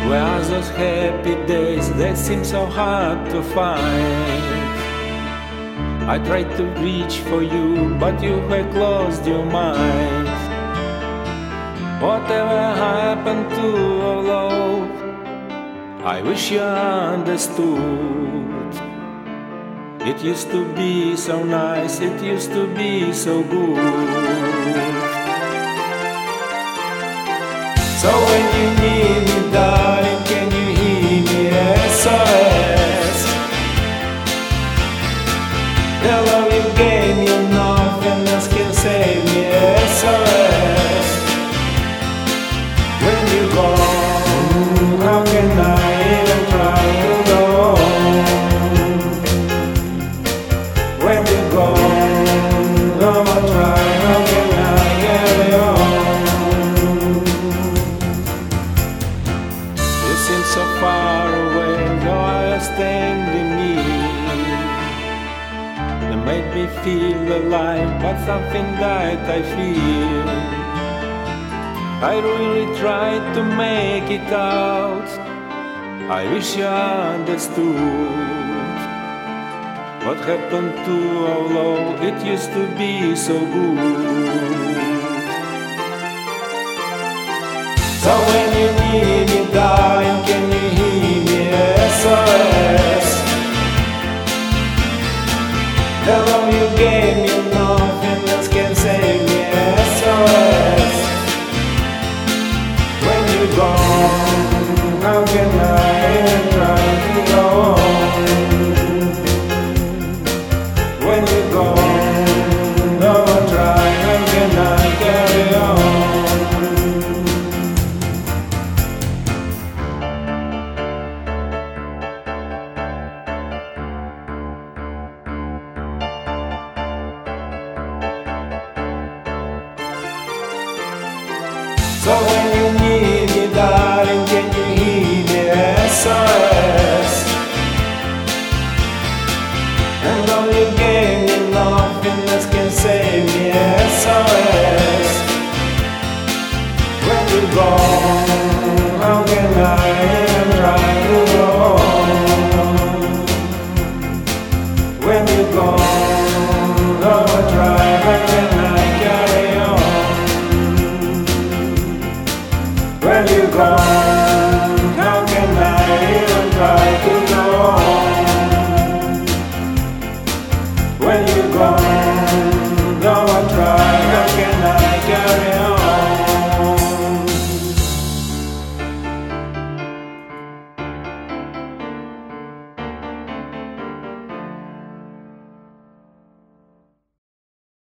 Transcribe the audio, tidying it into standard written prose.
Where are those happy days that seem so hard to find? I tried to reach for you, but you had closed your mind. Whatever happened to our love, I wish you understood. It used to be so nice, it used to be so good. So when you need me, darling, can you hear me? SOS. The love you gave me, nothing else can save me. SOS. When you go, how can I even try to go? When you go, how I try, how can I get on? You seem so far away, your eyes standing near. They made me feel alive, but something that I feel. I really tried to make it out. I wish you understood. What happened to our love? It used to be so good. So when you need me, darling, can you hear me? SOS. The love you gave me, nothing else can save me. SOS. When you're gone, how can